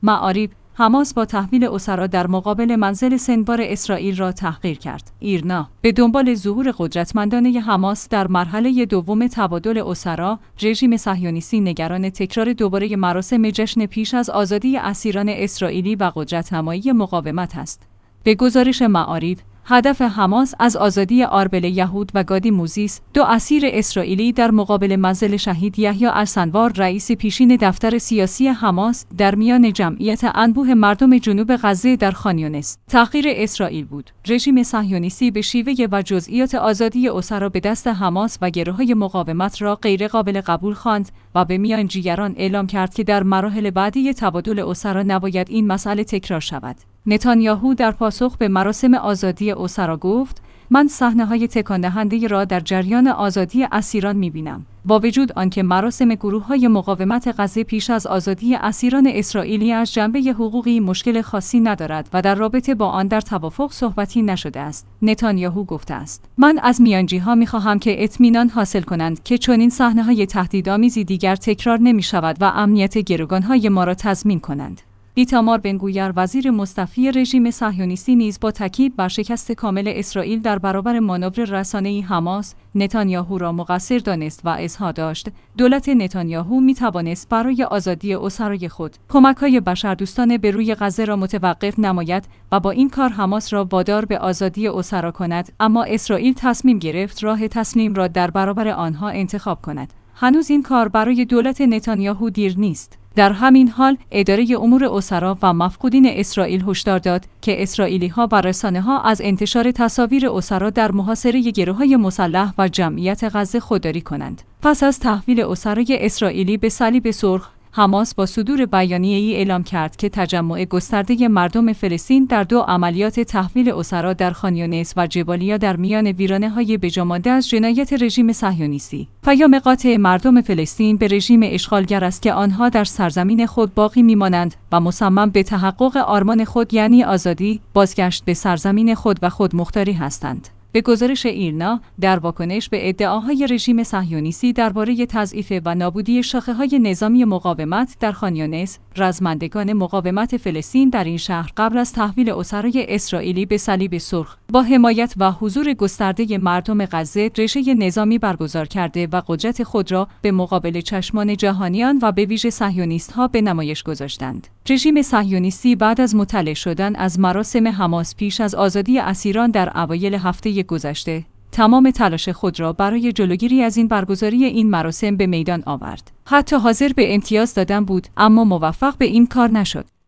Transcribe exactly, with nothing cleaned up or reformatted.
معارف: حماس با تحویل اسرا در مقابل منزل سنگبار اسرائیل را تحقیر کرد. ایرنا: به دنبال ظهور قدرتمندانه حماس در مرحله دوم تبادل اسرا، رژیم صهیونیستی نگران تکرار دوباره مراسم جشن پیش از آزادی اسیران اسرائیلی و قدرت‌نمایی مقاومت است. به گزارش معارف، هدف حماس از آزادی آربل یهود و گادی موزیس، دو اسیر اسرائیلی در مقابل منزل شهید یحیی السنوار، رئیس پیشین دفتر سیاسی حماس، در میان جمعیت انبوه مردم جنوب غزه در خان یونس، تحقیر اسرائیل بود. رژیم صهیونیستی به شیوه و جزئیات آزادی اسرا به دست حماس و گروه‌های مقاومت را غیرقابل قبول خواند و به میانجیگران اعلام کرد که در مراحل بعدی تبادل اسرا نباید این مسئله تکرار شود. نتانیاهو در پاسخ به مراسم آزادی اسرا گفت: من صحنه‌های تکان‌دهنده را در جریان آزادی اسیران می‌بینم. با وجود آنکه مراسم گروه‌های مقاومت غزه پیش از آزادی اسیران اسرائیلی از جنبه حقوقی مشکل خاصی ندارد و در رابطه با آن در توافق صحبتی نشده است، نتانیاهو گفته است. من از میانجی‌ها می‌خواهم که اطمینان حاصل کنند که چنین صحنه‌های تهدیدآمیزی دیگر تکرار نمی‌شود و امنیت گروگان‌های ما را تضمین کنند. ایتامار بن‌گویر، وزیر مستعفی رژیم صهیونیستی، نیز با تاکید بر شکست کامل اسرائیل در برابر مانور رسانه‌ای حماس، نتانیاهو را مقصر دانست و اظهار داشت دولت نتانیاهو می‌توانست برای آزادی اسرای خود کمک‌های بشردوستانه به روی غزه را متوقف نماید و با این کار حماس را وادار به آزادی اسرا کند، اما اسرائیل تصمیم گرفت راه تسلیم را در برابر آنها انتخاب کند. هنوز این کار برای دولت نتانیاهو دیر نیست. در همین حال، اداره امور اسرا و مفقودین اسرائیل هشدار داد که اسرائیلی‌ها و رسانه‌ها از انتشار تصاویر اسرا در محاصره گروه‌های مسلح و جمعیت غزه خودداری کنند. پس از تحویل اسرای اسرائیلی به صلیب سرخ، حماس با صدور بیانیه‌ای اعلام کرد که تجمع گسترده مردم فلسطین در دو عملیات تحویل اسرا در خان یونس و جبالیا در میان ویرانه‌های بجامانده از جنایت رژیم صهیونیستی، پیام قاطع مردم فلسطین به رژیم اشغالگر است که آنها در سرزمین خود باقی می‌مانند و مصمم به تحقق آرمان خود، یعنی آزادی، بازگشت به سرزمین خود و خودمختاری هستند. به گزارش ایرنا، در واکنش به ادعاهای رژیم صهیونیستی درباره تضعیف و نابودی شاخه‌های نظامی مقاومت در خان یونس، رزمندگان مقاومت فلسطین در این شهر قبل از تحویل اسرای اسرائیلی به صلیب سرخ با حمایت و حضور گسترده مردم غزه رژه نظامی برگزار کرده و قدرت خود را به مقابل چشمان جهانیان و به ویژه صهیونیست‌ها به نمایش گذاشتند. رژیم صهیونیستی بعد از مطلع شدن از مراسم حماس پیش از آزادی اسیران در اوایل هفته گذشته، تمام تلاش خود را برای جلوگیری از این برگزاری این مراسم به میدان آورد. حتی حاضر به امتیاز دادن بود، اما موفق به این کار نشد.